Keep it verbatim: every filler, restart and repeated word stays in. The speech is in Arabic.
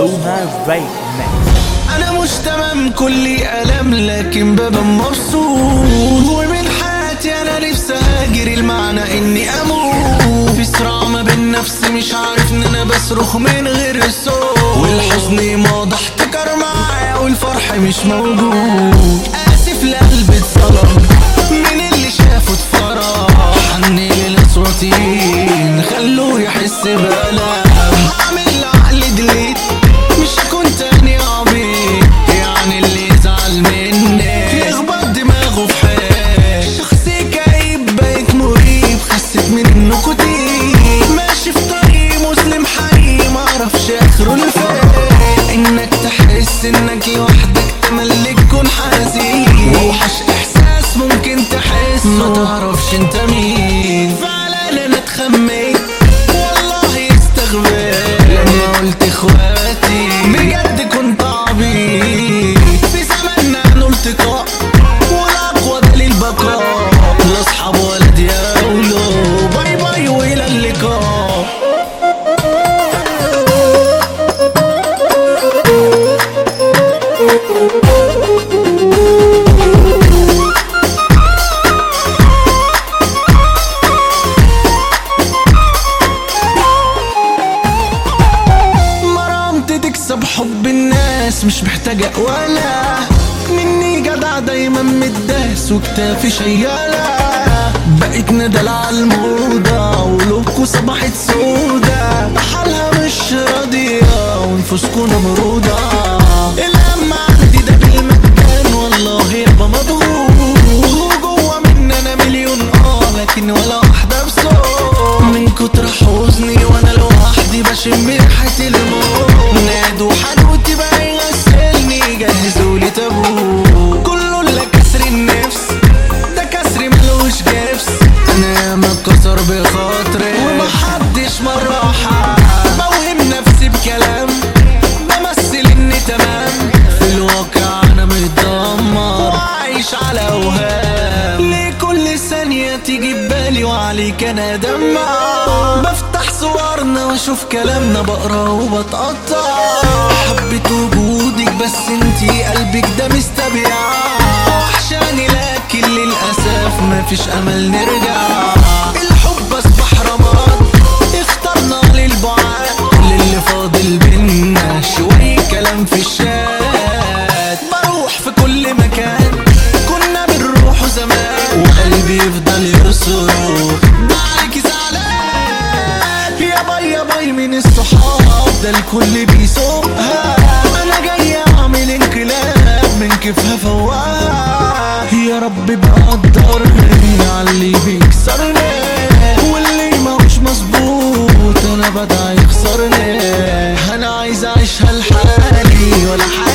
Luna Right Next. انا مش تمام كلي الم لكن ببقى مبسوط، ومن حياتي انا نفسي اهاجر المعنى اني اموت. في صراع ما بين نفسي مش عارف ان انا بصرخ من غير الصوت، والحزن ماضي احتكر معايا والفرح مش موجود. اسف لقلبي اتصدم من اللي شافه اتفرج، حني للاصواتين خلوه يحس بألم. هعمل لعقلي دليت مش هكون تاني عبيط، يعني اللي يزعل مني يخبط دماغه في حيط. شخصي كئيب بقيت مريب، خسيت من النكوتين، ماشي في طريق مسلم حقيقي معرفش اخره لفين. انك تحس انك لوحدك تملك كون حزين، وحش احساس ممكن تحس ما تعرفش انت مين. فعلا انا اتخميت والله استغبيت لما قلت اخواتي، بجد كنت عبيط. في زماننا انه التقاء والاقوى دليل بقاء، لا اصحاب ولا دياولو. باي باي والى اللقاء. تكسب حب الناس مش محتاجة ولا مني، جدع دايما متداس وكتافي شيالة. بقيت ندل على الموضة ولوكو صبحت سودا، حالها مش راضية ونفوسكو نمرودة. الهم عندي ده بالمكان والله يابا مضغوط، جوا مني انا مليون اه لكن ولا واحدة بصوت. من كتر حزني وانا لوحدي بشم ريحة الموت، نادوا حدوتي بقى يغسلني جهزولي تابوت. كله الا كسر النفس ده كسر ملوش جبس، انا ياما اتكسر بخاطري ومحدش مرة حق. بوهم نفسي بكلام بمثل اني تمام، في الواقع انا متدمر وعايش على اوهام. ليه كل ثانية تيجي ببالي وعليك انا دمع، بفتح صورنا واشوف كلامنا بقرا وبتقطع. حبيت وجودك بس انتي قلبك ده مستبيع، وحشاني لكن للاسف مفيش امل نرجع. الحب اصبح رماد اخترنا للبعاد، كل اللي فاضل بينا شوية كلام في الشات. بروح في كل مكان كنا بنروحه زمان، وقلبي يفضل يصرخ ده عليكي زعلان. يا باي يا باي من الصحاب ده الكل بيسوقها، انا جاي اعمل انقلاب من كيفها فوقها. يا رب بقدرني على اللي بيكسرني، واللي ماهوش مظبوط انا بدعي يخسرني. انا عايز اعيشها لحالي ولا حاجة